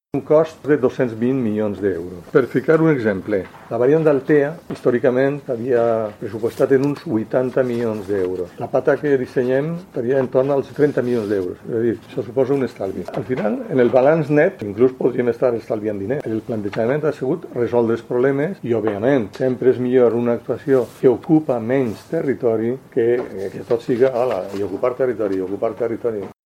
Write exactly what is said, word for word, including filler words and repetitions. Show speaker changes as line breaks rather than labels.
un cost de dos-cents vint milions d'euros. Per ficar un exemple, la variant d'Altea, històricament, havia pressupostat en uns vuitanta milions d'euros. La pata que dissenyem estaria en torn als trenta milions d'euros. És a dir, això suposa un estalvi. Al final, en el balanç net, inclús podríem estar estalviant diners. El plantejament ha sigut resoldre els problemes i, òbviament, sempre és millor una actuació que ocupa menys territori que, que tot siga, hola, i ocupar territori, i ocupar territori.